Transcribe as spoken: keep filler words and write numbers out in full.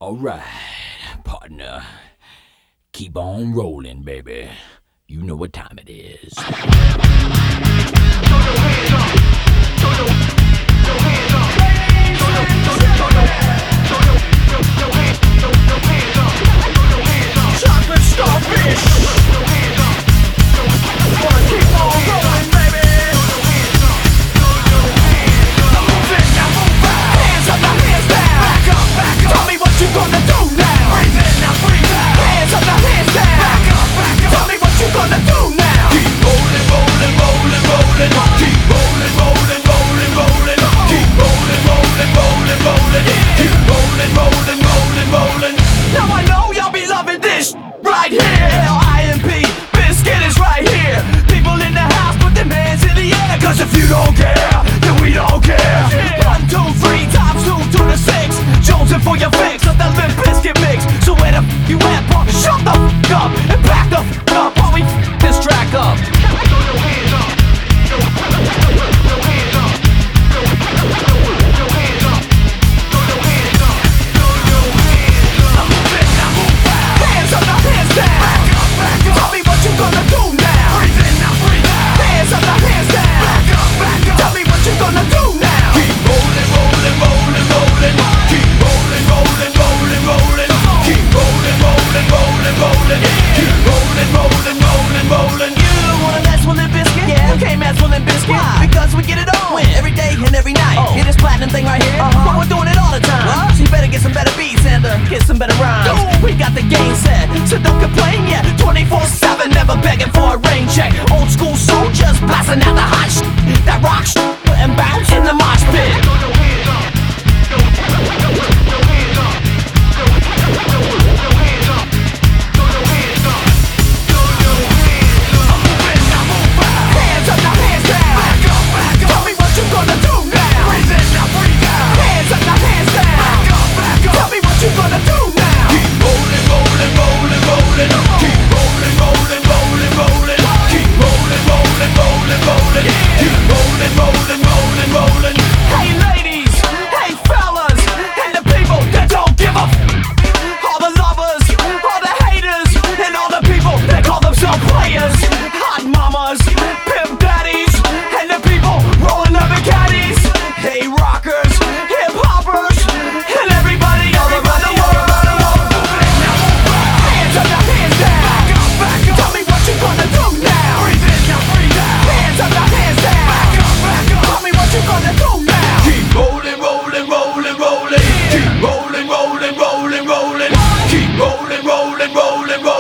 Alright, partner. Keep on rolling, baby. You know what time it is. Throw your hands up. Throw your, your hands up. Throw your, throw your, throw your, throw your, your, your, hand, your, your hands up. Throw your hands up. Chocolate starfish. Throw your hands up. Wanna keep on rolling, baby. Throw your hands up. Throw your hands up. Now move it, now move out. Hands up, now hands down. Back up, back up. Tell me what you gonna do now. Breathe in, now breathe out. Hands up, now hands down. Back up, back up. Tell me what you gonna do now. Keep rolling, rolling, rolling, rolling. Keep rolling, rolling, rolling, rolling. Keep rolling, rolling, rolling, rolling. Keep rolling, rolling, rolling, rolling. Now I know y'all be loving this right here. L I M P, Biscuit is right here. People in the house, put them hands in the air. Cause if you don't care, then we don't care. One, two, three, times two to the six. Jonesing for your fix of the Limp Biscuit mix. So where the f you at, punk? Shut the f up and back the f up while we f this track up. Throw your hands up. Throw your hands up. Throw your hands up. Throw your hands up. Throw your hands up. Now move it, now move out. Hands up, now hands down. Back up, back up. Tell me what you gonna do now. Breathe in, now breathe out. Hands up, now hands down. Back up, back up. Tell me what you gonna do now. Keep rolling, rolling, rolling, rolling. Keep rolling, rolling, rolling, rolling. Keep rolling, rolling, rolling, rolling. Keep rolling, rolling, rolling, rolling. You wanna mess with Limp Biscuit? Yeah. We can't mess with Limp Biscuit. Why? Because we get it on. When? Every day and every night. Oh. Hear this platinum thing right here? Uh-huh. But we're doing it all the time. What? So you better get some better beats and uh, get some better rhymes. Ooh. We got the game set, so don't complain yet. twenty-four seven, never begging for a rain check. Old school soldiers blasting out the hot sh**. That rock sh** and bounce in the mosh pit. Throw your hands up. Throw your hands up. Throw your hands up. Throw your hands up. Throw your hands up. Move it, now move out. Hands up, now hands down. Back up, back up. Tell me what you gonna do now. Breathe in, now breathe out. Hands up, now hands down. Back up, back up. Tell me what you gonna do now. Keep rolling, rolling, rolling, rolling. Keep rolling, rolling, rolling, rolling. Keep rolling, rolling, rolling, rolling. Keep rolling, rolling, rolling, rolling. Hey ladies, hey fellas, and the people that don't give a f. All the lovers, all the haters, and all the people that call themselves players. Hot mamas, pimp daddies, and the people rolling up in caddies. Hey rockers, hip hoppers, and everybody all around the world. Hands up, now hands down. Back up, back up. Tell me what you gonna do now. Breathe in, now breathe out. Hands up, now hands down. Back up, back up. Tell me what you gonna do now. Keep rolling, rolling, rolling, rolling. Keep rolling, rolling, rolling, rolling. Keep rolling, rolling, rolling, rolling.